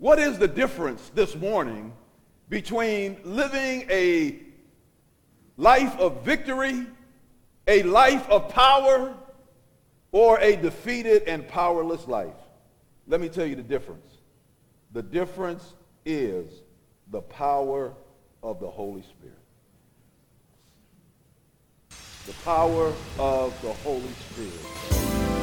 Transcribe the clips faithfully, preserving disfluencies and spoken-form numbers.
What is the difference this morning between living a life of victory, a life of power, or a defeated and powerless life? Let me tell you the difference. The difference is the power of the Holy Spirit. The power of the Holy Spirit.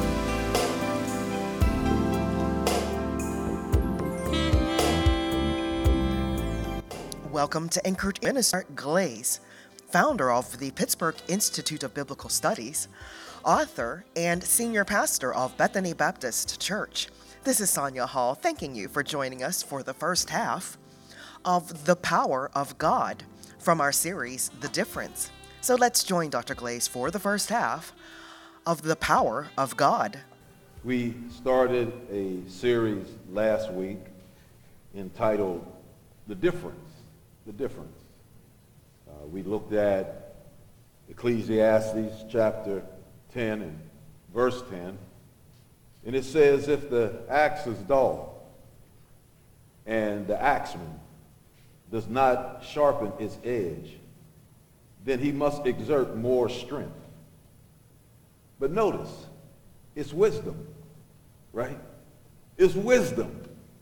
Welcome to Anchored Minister Glaze, founder of the Pittsburgh Institute of Biblical Studies, author and senior pastor of Bethany Baptist Church. This is Sonia Hall thanking you for joining us for the first half of The Power of God from our series, The Difference. So let's join Doctor Glaze for the first half of The Power of God. We started a series last week entitled The Difference. The difference. Uh, we looked at Ecclesiastes chapter ten and verse ten, and it says, if the axe is dull and the axeman does not sharpen its edge, then he must exert more strength. But notice, it's wisdom, right? It's wisdom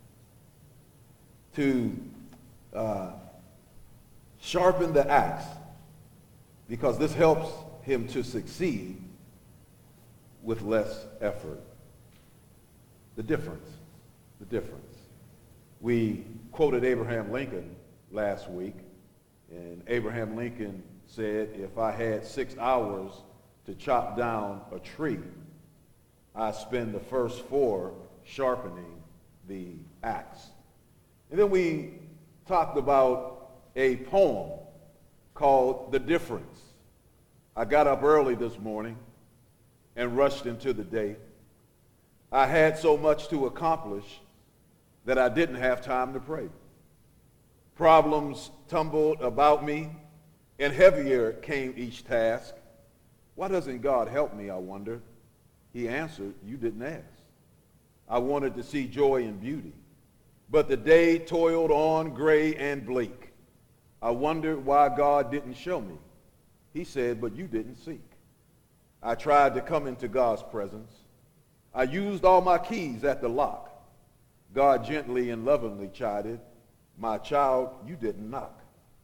to uh, sharpen the axe, because this helps him to succeed with less effort. The difference, the difference. We quoted Abraham Lincoln last week, and Abraham Lincoln said, if I had six hours to chop down a tree, I spend the first four sharpening the axe. And then we talked about a poem called The Difference. I got up early this morning and rushed into the day. I had so much to accomplish that I didn't have time to pray. Problems tumbled about me, and heavier came each task. Why doesn't God help me, I wondered? He answered, you didn't ask. I wanted to see joy and beauty, but the day toiled on gray and bleak. I wondered why God didn't show me. He said, but you didn't seek. I tried to come into God's presence. I used all my keys at the lock. God gently and lovingly chided, my child, you didn't knock.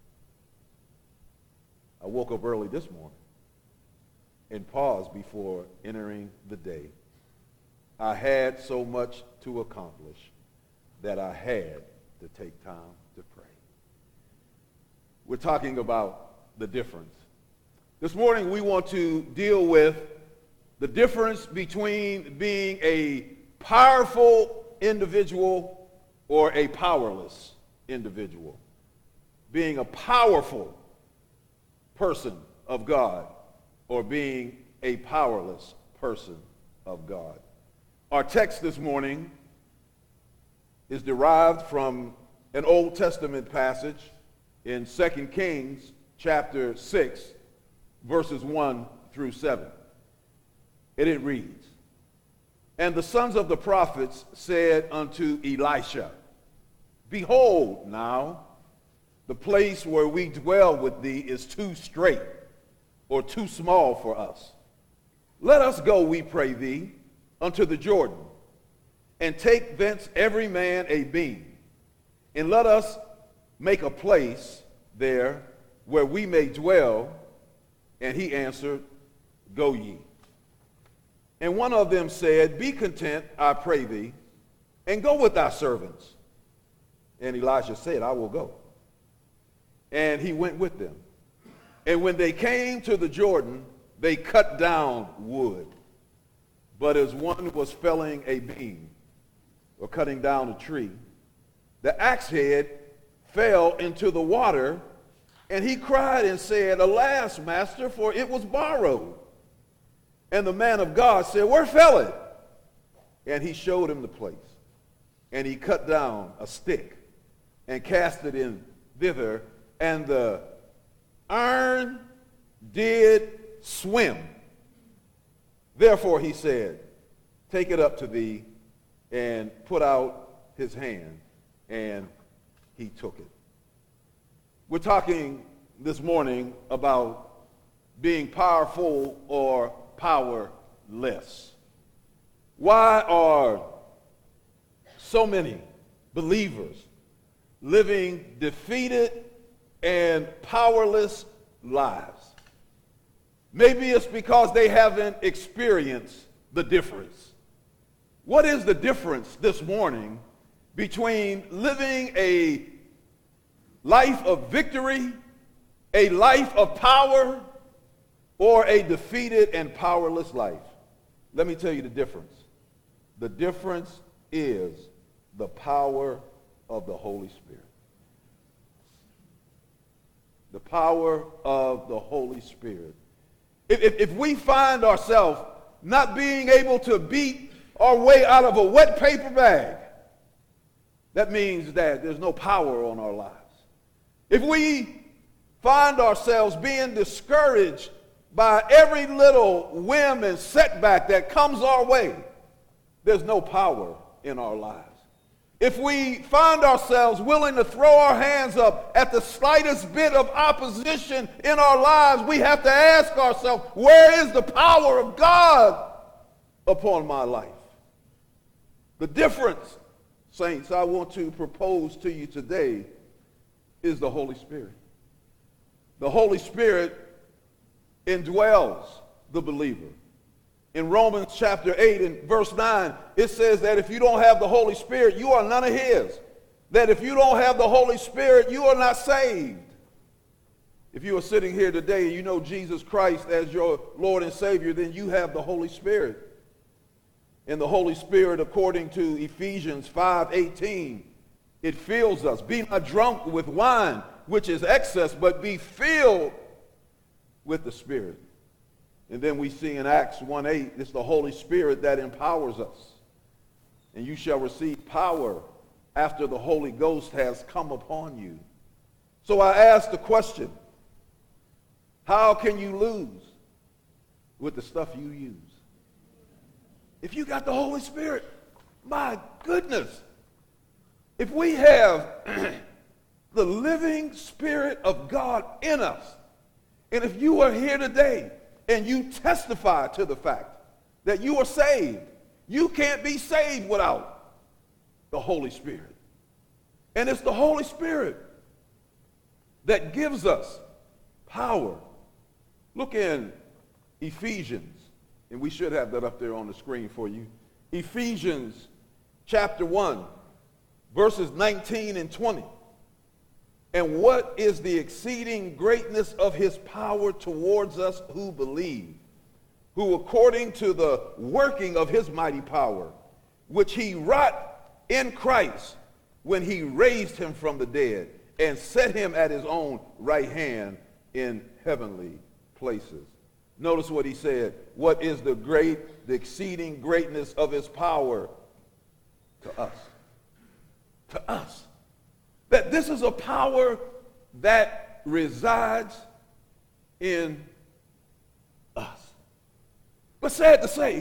I woke up early this morning and paused before entering the day. I had so much to accomplish that I had to take time to pray. We're talking about the difference. This morning we want to deal with the difference between being a powerful individual or a powerless individual. Being a powerful person of God or being a powerless person of God. Our text this morning is derived from an Old Testament passage in Second Kings chapter six, verses one through seven. And it reads, and the sons of the prophets said unto Elisha, behold now, the place where we dwell with thee is too strait, or too small for us. Let us go, we pray thee, unto the Jordan, and take thence every man a beam, and let us make a place there where we may dwell. And he answered, go ye. And one of them said, be content, I pray thee, and go with thy servants. And Elisha said, I will go. And he went with them. And when they came to the Jordan, they cut down wood. But as one was felling a beam or cutting down a tree, the axe head fell into the water, and he cried and said, alas, master, for it was borrowed. And the man of God said, where fell it? And he showed him the place. And he cut down a stick and cast it in thither, and the iron did swim. Therefore he said, take it up to thee, and put out his hand. and he took it. We're talking this morning about being powerful or powerless. Why are so many believers living defeated and powerless lives? Maybe it's because they haven't experienced the difference. What is the difference this morning between living a life of victory, a life of power, or a defeated and powerless life? Let me tell you the difference. The difference is the power of the Holy Spirit. The power of the Holy Spirit. If, if, if we find ourselves not being able to beat our way out of a wet paper bag, that means that there's no power on our lives. If we find ourselves being discouraged by every little whim and setback that comes our way, there's no power in our lives. If we find ourselves willing to throw our hands up at the slightest bit of opposition in our lives, we have to ask ourselves, where is the power of God upon my life? The difference, saints, I want to propose to you today is the Holy Spirit. The Holy Spirit indwells the believer. In Romans chapter eight and verse nine, it says that if you don't have the Holy Spirit, you are none of his. That if you don't have the Holy Spirit, you are not saved. If you are sitting here today and you know Jesus Christ as your Lord and Savior, then you have the Holy Spirit. And the Holy Spirit, according to Ephesians five eighteen, it fills us. Be not drunk with wine, which is excess, but be filled with the Spirit. And then we see in Acts one eight, it's the Holy Spirit that empowers us. And you shall receive power after the Holy Ghost has come upon you. So I ask the question, how can you lose with the stuff you use? If you got the Holy Spirit, my goodness. If we have the living Spirit of God in us, and if you are here today and you testify to the fact that you are saved, you can't be saved without the Holy Spirit. And it's the Holy Spirit that gives us power. Look in Ephesians, and we should have that up there on the screen for you. Ephesians chapter one, verses nineteen and twenty. And what is the exceeding greatness of his power towards us who believe, who according to the working of his mighty power, which he wrought in Christ when he raised him from the dead and set him at his own right hand in heavenly places. Notice what he said. What is the great, the exceeding greatness of his power to us? To us. That this is a power that resides in us. But sad to say,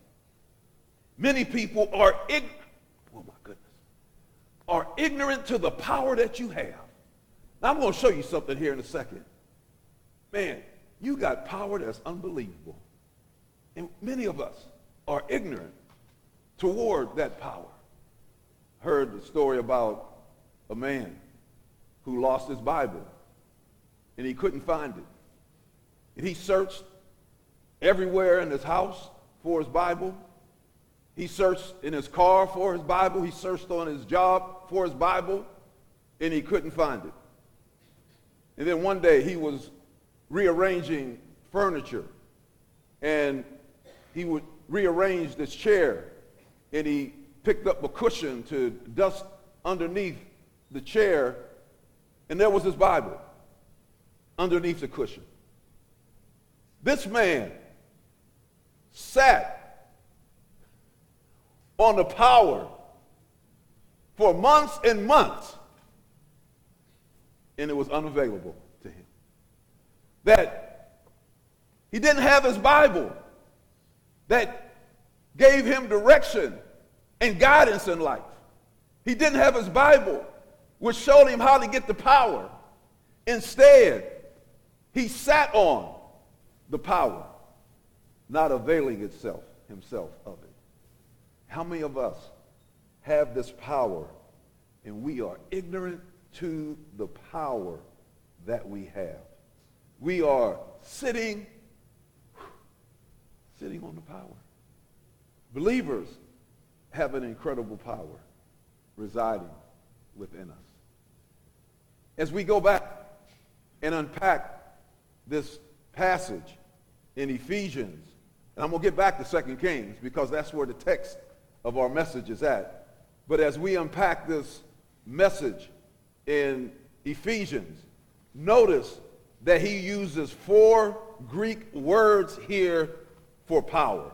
many people are ignorant, oh my goodness, are ignorant to the power that you have. Now I'm going to show you something here in a second. Man, you got power that's unbelievable. And many of us are ignorant toward that power. Heard the story about a man who lost his Bible and he couldn't find it. And he searched everywhere in his house for his Bible. He searched in his car for his Bible. He searched on his job for his Bible, and he couldn't find it. And then one day he was rearranging furniture, and he would rearrange this chair, and he picked up a cushion to dust underneath the chair, and there was his Bible underneath the cushion. This man sat on the power for months and months, and it was unavailable to him. That he didn't have his Bible that gave him direction and guidance in life. He didn't have his Bible, which showed him how to get the power. Instead, he sat on the power, not availing itself himself of it. How many of us have this power and we are ignorant to the power that we have? We are sitting, sitting on the power. Believers have an incredible power residing within us. As we go back and unpack this passage in Ephesians, and I'm going to get back to Second Kings because that's where the text of our message is at. But as we unpack this message in Ephesians, notice that he uses four Greek words here for power.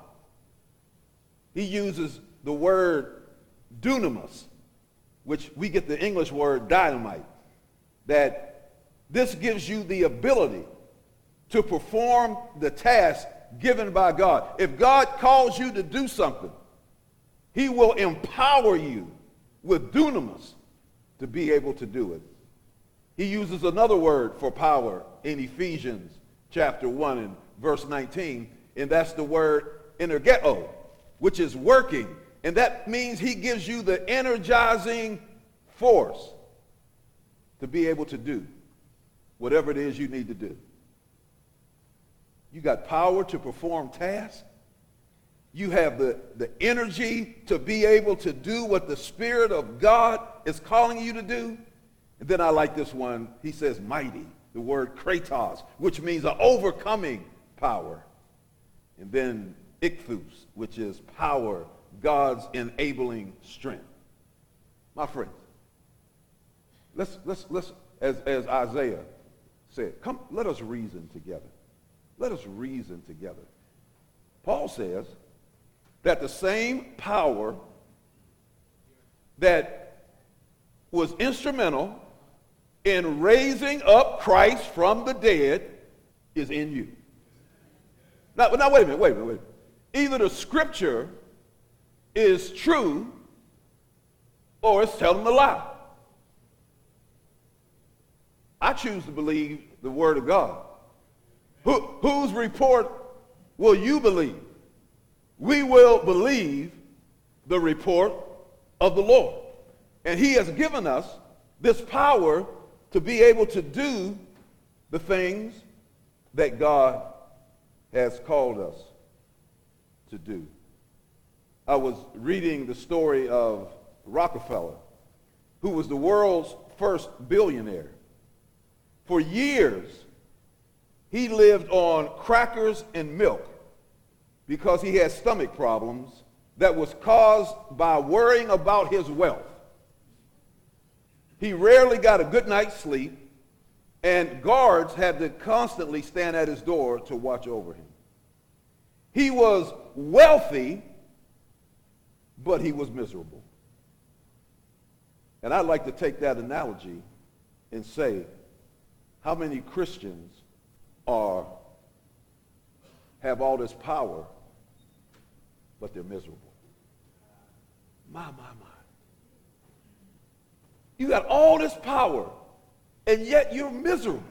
He uses the word dunamis, which we get the English word dynamite, that this gives you the ability to perform the task given by God. If God calls you to do something, he will empower you with dunamis to be able to do it. He uses another word for power in Ephesians chapter one and verse nineteen, and that's the word energeto, which is working. And that means he gives you the energizing force to be able to do whatever it is you need to do. You got power to perform tasks. You have the, the energy to be able to do what the Spirit of God is calling you to do. And then I like this one. He says mighty, the word kratos, which means an overcoming power. And then ichthus, which is power, God's enabling strength. My friends, let's, let's, let's as, as Isaiah said, come, let us reason together. Let us reason together. Paul says that the same power that was instrumental in raising up Christ from the dead is in you. Now, now wait a minute, wait a minute, wait a minute. Either the scripture is true or it's telling a lie. I choose to believe the word of God. Who, whose report will you believe? We will believe the report of the Lord. And he has given us this power to be able to do the things that God has called us to do. I was reading the story of Rockefeller, who was the world's first billionaire. For years, he lived on crackers and milk because he had stomach problems that was caused by worrying about his wealth. He rarely got a good night's sleep, and guards had to constantly stand at his door to watch over him. He was wealthy, but he was miserable. And I'd like to take that analogy and say, how many Christians are have all this power, but they're miserable? My, my, my. You got all this power, and yet you're miserable.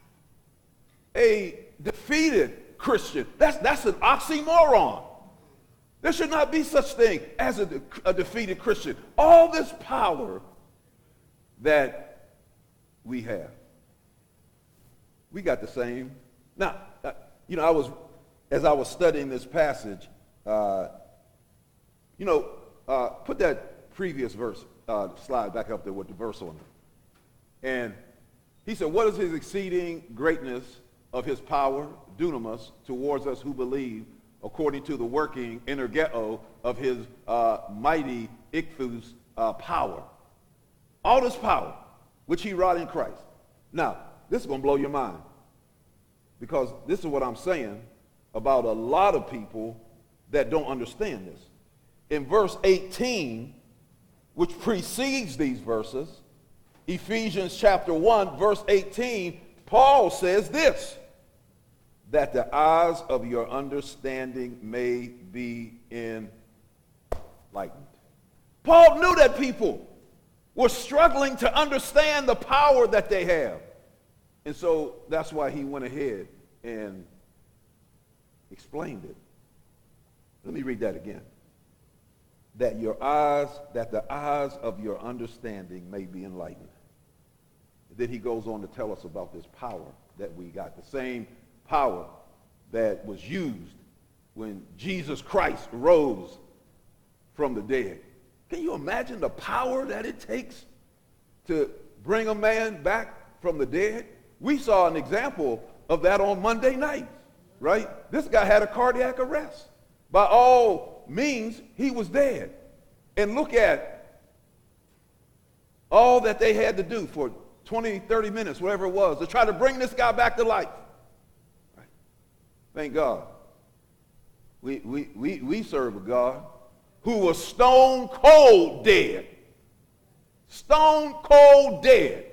A defeated Christian, that's, that's an oxymoron. There should not be such thing as a, a defeated Christian. All this power that we have. We got the same. Now, uh, you know, I was, as I was studying this passage, uh, you know, uh, put that previous verse, uh, slide back up there with the verse on it. And he said, what is his exceeding greatness of his power, dunamis, towards us who believe, according to the working energeto of his uh, mighty ichthus uh, power. All this power, which he wrought in Christ. Now, this is going to blow your mind, because this is what I'm saying about a lot of people that don't understand this. In verse eighteen, which precedes these verses, Ephesians chapter one, verse eighteen, Paul says this, that the eyes of your understanding may be enlightened. Paul knew that people were struggling to understand the power that they have. And so that's why he went ahead and explained it. Let me read that again. That your eyes, that the eyes of your understanding may be enlightened. Then he goes on to tell us about this power that we got, the same power that was used when Jesus Christ rose from the dead. Can you imagine the power that it takes to bring a man back from the dead? We saw an example of that on Monday night, right? This guy had a cardiac arrest. By all means, he was dead. And look at all that they had to do for twenty, thirty minutes, whatever it was, to try to bring this guy back to life. Right? Thank God. We, we, we, we serve a God who was stone cold dead. Stone cold dead.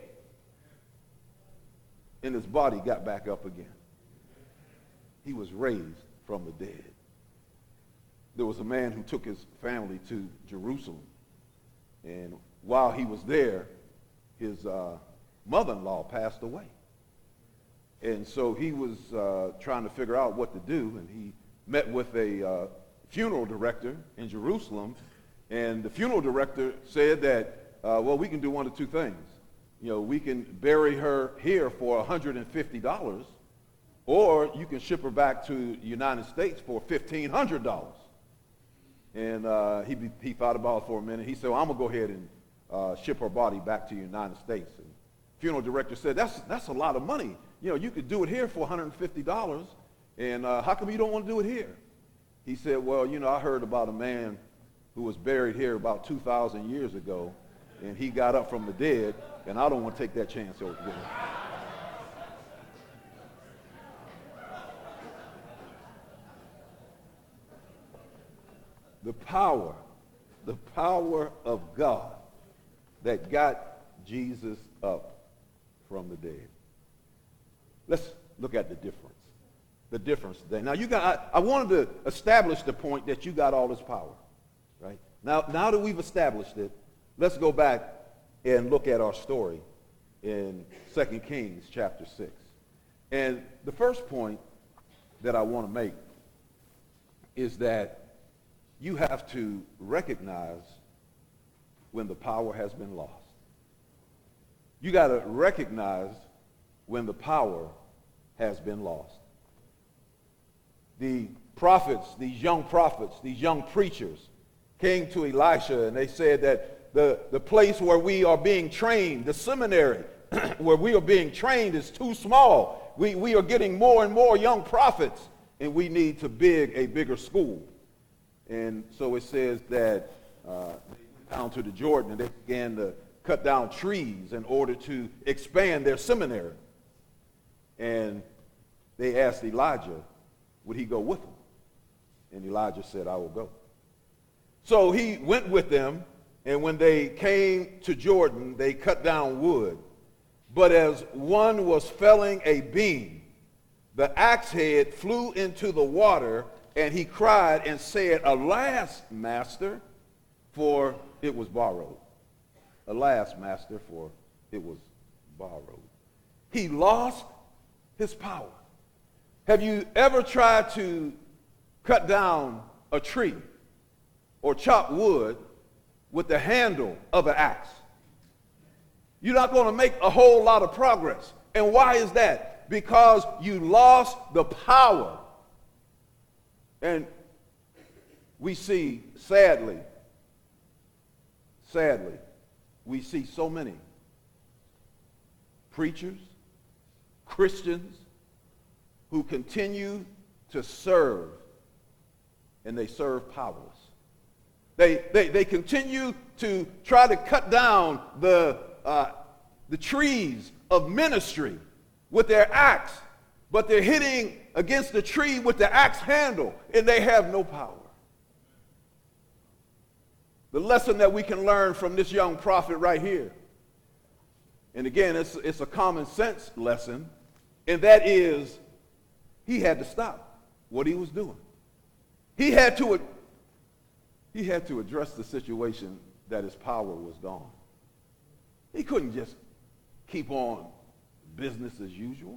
And his body got back up again. He was raised from the dead. There was a man who took his family to Jerusalem. And while he was there, his uh, mother-in-law passed away. And so he was uh, trying to figure out what to do, and he met with a uh, funeral director in Jerusalem, and the funeral director said that, uh, well, we can do one of two things. You know, we can bury her here for one hundred fifty dollars, or you can ship her back to the United States for fifteen hundred dollars. And uh, he, he thought about it for a minute. He said, well, I'm going to go ahead and uh, ship her body back to the United States. And the funeral director said, that's, that's a lot of money. You know, you could do it here for one hundred fifty dollars, and uh, how come you don't want to do it here? He said, well, you know, I heard about a man who was buried here about two thousand years ago, and he got up from the dead, and I don't want to take that chance over again. The power, the power of God that got Jesus up from the dead. Let's look at the difference. The difference today. Now, you got, I, I wanted to establish the point that you got all this power, right? Now, now that we've established it, let's go back and look at our story in Second Kings chapter six. And the first point that I want to make is that you have to recognize when the power has been lost. You got to recognize when the power has been lost. The prophets, these young prophets, these young preachers came to Elisha and they said that the, the place where we are being trained, the seminary where we are being trained is too small. We, we are getting more and more young prophets and we need to big a bigger school. And so it says that uh, they went down to the Jordan and they began to cut down trees in order to expand their seminary. And they asked Elijah, would he go with them? And Elijah said, I will go. So he went with them, and when they came to Jordan, they cut down wood. But as one was felling a beam, the axe head flew into the water, and he cried and said, Alas, master, for it was borrowed. Alas, master, for it was borrowed. He lost his power. Have you ever tried to cut down a tree or chop wood with the handle of an axe? You're not going to make a whole lot of progress. And why is that? Because you lost the power. And we see, sadly, sadly, we see so many preachers, Christians, who continue to serve, and they serve powerless. They, they, they continue to try to cut down the, uh, the trees of ministry with their axe, but they're hitting against the tree with the axe handle, and they have no power. The lesson that we can learn from this young prophet right here, and again, it's, it's a common sense lesson, and that is he had to stop what he was doing. He had to, he had to address the situation that his power was gone. couldn't just keep on business as usual.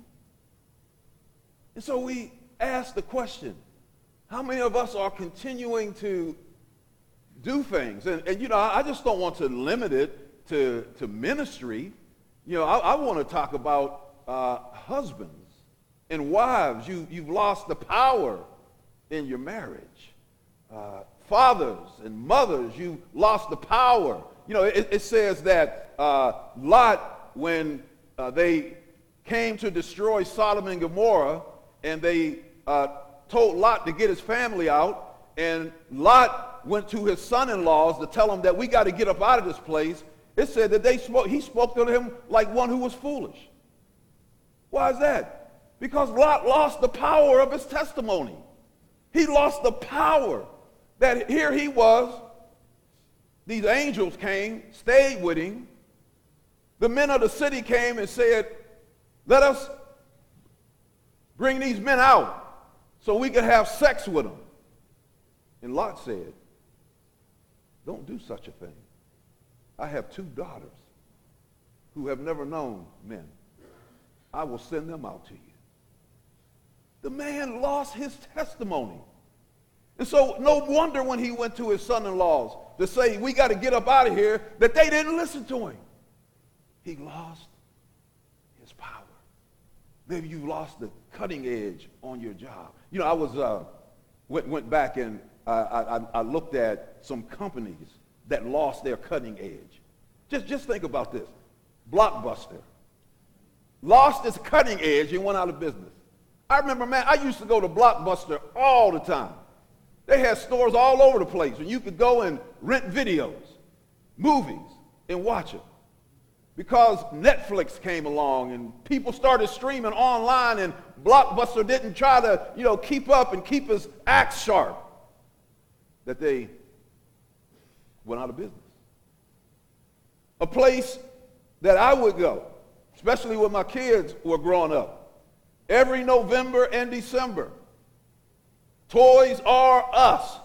And so we asked the question, how many of us are continuing to do things? And, and you know, I just don't want to limit it to, to ministry. You know, I, I want to talk about uh, husbands and wives. You, you've lost the power in your marriage. Uh, fathers and mothers, you lost the power. You know, it, it says that uh, Lot, when uh, they came to destroy Sodom and Gomorrah, and they uh, told Lot to get his family out, and Lot went to his son-in-laws to tell them that we got to get up out of this place. It said that they spoke, he spoke to him like one who was foolish. Why is that? Because Lot lost the power of his testimony. He lost the power that here he was. These angels came, stayed with him. The men of the city came and said, let us bring these men out so we can have sex with them. And Lot said, don't do such a thing. I have two daughters who have never known men. I will send them out to you. The man lost his testimony. And so no wonder when he went to his son-in-laws to say, we got to get up out of here, that they didn't listen to him. He lost his power. Maybe you lost the cutting edge on your job. You know, I was uh, went, went back and uh, I, I looked at some companies that lost their cutting edge. Just, just think about this. Blockbuster lost its cutting edge and went out of business. I remember, man, I used to go to Blockbuster all the time. They had stores all over the place, and you could go and rent videos, movies, and watch them. Because Netflix came along and people started streaming online, and Blockbuster didn't try to, you know, keep up and keep his act sharp, that they went out of business. A place that I would go, especially when my kids were growing up, every November and December, Toys R Us.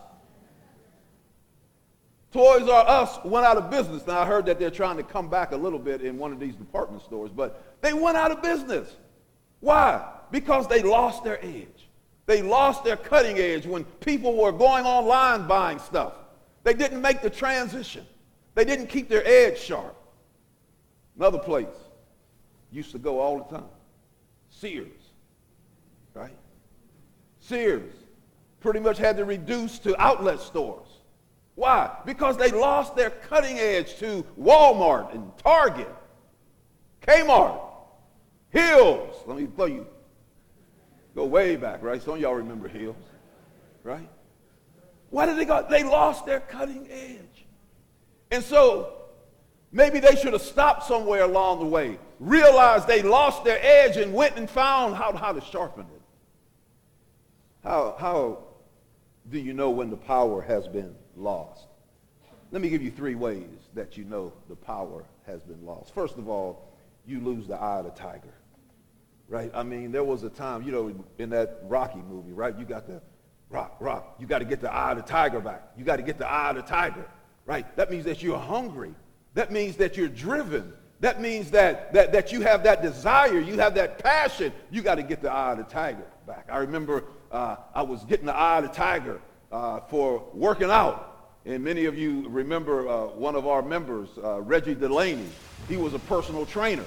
Toys R Us went out of business. Now, I heard that they're trying to come back a little bit in one of these department stores, but they went out of business. Why? Because they lost their edge. They lost their cutting edge when people were going online buying stuff. They didn't make the transition. They didn't keep their edge sharp. Another place used to go all the time, Sears, right? Sears pretty much had to reduce to outlet stores. Why? Because they lost their cutting edge to Walmart and Target, Kmart, Hills. Let me tell you, go way back, right? Some of y'all remember Hills, right? Why did they go? They lost their cutting edge. And so maybe they should have stopped somewhere along the way, realized they lost their edge, and went and found how, how to sharpen it. How, how do you know when the power has been lost? Let me give you three ways that you know the power has been lost. First of all, you lose the eye of the tiger, right? I mean, there was a time, you know, in that Rocky movie, right? You got the rock, rock. You got to get the eye of the tiger back. You got to get the eye of the tiger, right? That means that you're hungry. That means that you're driven. That means that, that, that you have that desire. You have that passion. You got to get the eye of the tiger back. I remember uh, I was getting the eye of the tiger uh, for working out. And many of you remember uh, one of our members, uh, Reggie Delaney. He was a personal trainer.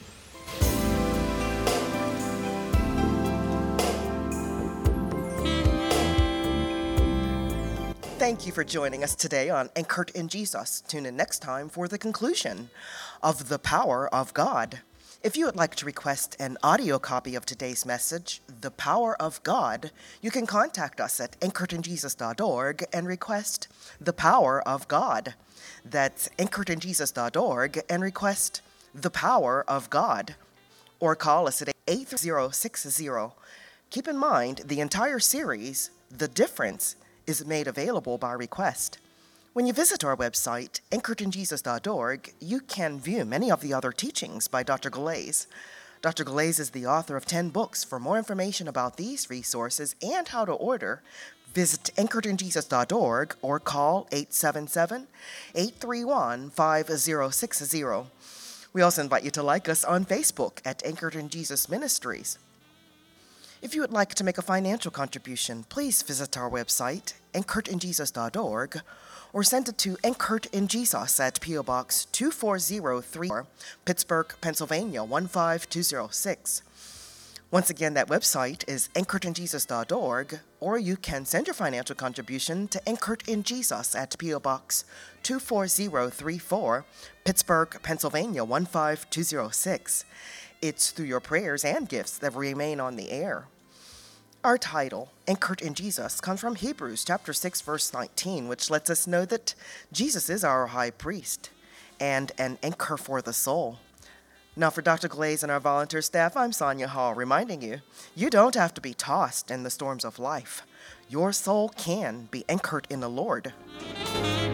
Thank you for joining us today on Anchored in Jesus. Tune in next time for the conclusion of The Power of God. If you would like to request an audio copy of today's message, The Power of God, you can contact us at anchored in jesus dot org and request The Power of God. That's anchored in jesus dot org and request The Power of God. Or call us at eight zero six zero. Keep in mind, the entire series, The Difference, is made available by request. When you visit our website, anchored in jesus dot org, you can view many of the other teachings by Doctor Galais. Doctor Galais is the author of ten books. For more information about these resources and how to order, visit anchored in jesus dot org or call eight seven seven, eight three one, five zero six zero. We also invite you to like us on Facebook at Anchored in Jesus Ministries. If you would like to make a financial contribution, please visit our website, anchored in jesus dot org, or send it to Anchored in Jesus at P O Box two four zero three four, Pittsburgh, Pennsylvania one five two zero six. Once again, that website is anchored in jesus dot org, or you can send your financial contribution to Anchored in Jesus at P O Box two four zero three four, Pittsburgh, Pennsylvania one five two zero six. It's through your prayers and gifts that we remain on the air. Our title, Anchored in Jesus, comes from Hebrews chapter six, verse nineteen, which lets us know that Jesus is our high priest and an anchor for the soul. Now for Doctor Glaze and our volunteer staff, I'm Sonia Hall, reminding you, you don't have to be tossed in the storms of life. Your soul can be anchored in the Lord.